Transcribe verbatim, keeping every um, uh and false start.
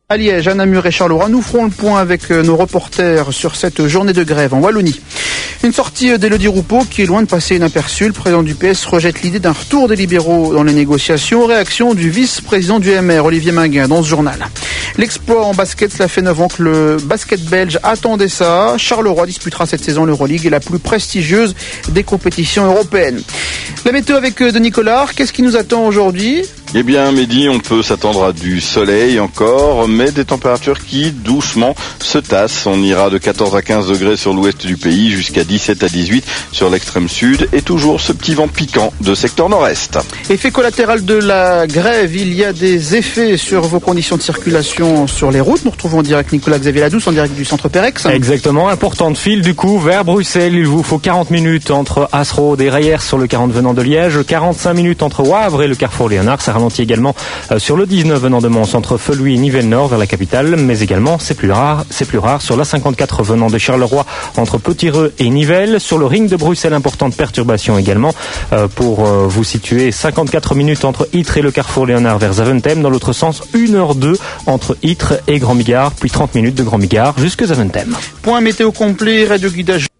À Liège, à Namur et Charleroi, nous ferons le point avec nos reporters sur cette journée de grève en Wallonie. Une sortie d'Élodie Roupeau qui est loin de passer inaperçue. Le président du P S rejette l'idée d'un retour des libéraux dans les négociations. Réaction du vice-président du M R, Olivier Minguin, dans ce journal. L'exploit en basket, cela fait neuf ans que le basket belge attendait ça. Charleroi disputera cette saison l'Euroleague et la plus prestigieuse des compétitions européennes. La météo avec Denis Collard, qu'est-ce qui nous attend aujourd'hui ? Eh bien, Mehdi, on peut s'attendre à du soleil encore, mais des températures qui, doucement, se tassent. On ira de quatorze à quinze degrés sur l'ouest du pays, jusqu'à dix-sept à dix-huit sur l'extrême sud, et toujours ce petit vent piquant de secteur nord-est. Effet collatéral de la grève, il y a des effets sur vos conditions de circulation sur les routes. Nous retrouvons en direct Nicolas-Xavier Ladouce, en direct du centre Pérex. Exactement, importante file du coup vers Bruxelles. Il vous faut quarante minutes entre Asrode et Rayères sur le quarante venant de Liège, quarante-cinq minutes entre Wavre et le carrefour Léonard. Ça ralentit également sur le dix-neuf venant de Mons entre Feluy et Nivelles-Nord vers la capitale, mais également c'est plus rare, c'est plus rare sur la cinquante-quatre venant de Charleroi entre Petit-Reux et Nivelles. Sur le ring de Bruxelles, importante perturbation également euh, pour euh, vous situer, cinquante-quatre minutes entre Ytre et le carrefour Léonard vers Zaventem. Dans l'autre sens, une heure deux entre Ytre et Grand Bigard, puis trente minutes de Grand Bigard jusque Zaventem. Point météo complet, radio guidage.